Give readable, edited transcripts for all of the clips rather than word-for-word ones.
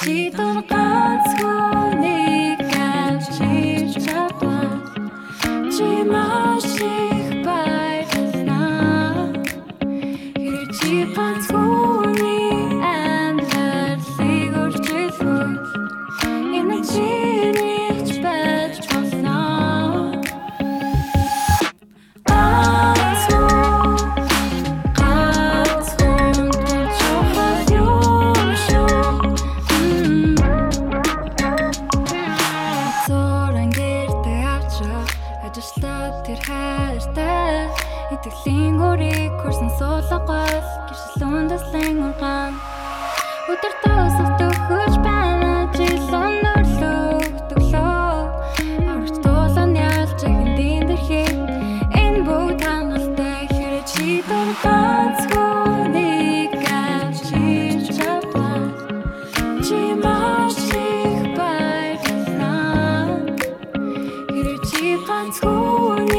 чи дөр ганцхүүнийг авчирч чадвал чи маш их баярлалаа. Хэрэг чи ганцхүүний амьдралыг өөрчилвөл энэ чиний ч байж болно. Тэр хайртай итгэлийн гүрийг хүрсэн суулгал гэрчлэн дэслэн ургаан өдөр тусах төгөж байна жилэн өрлөгдөглөө аврагч тулан ялж эхэндийн дэрхий энэ бүгд хангалттай хэрэг чи дөр ганцхүүнийг авчирч чадвал чи маш их баярлалаа. Хэрэг чи ганцхүүнийг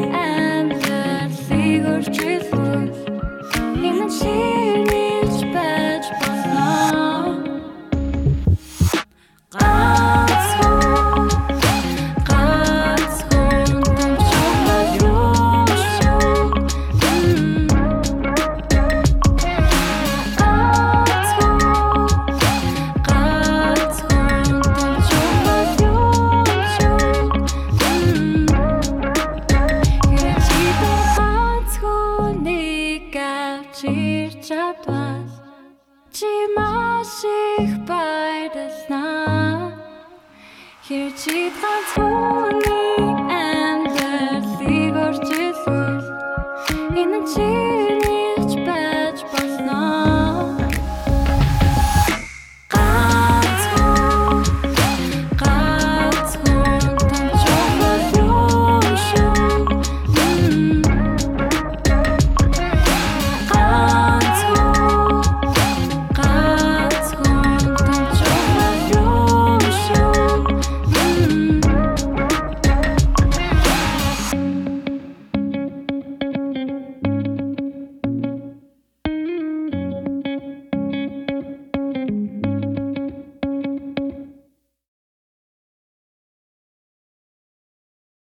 чадвал чи маш их баярлалаа. Хэрэг чи ганцхүүний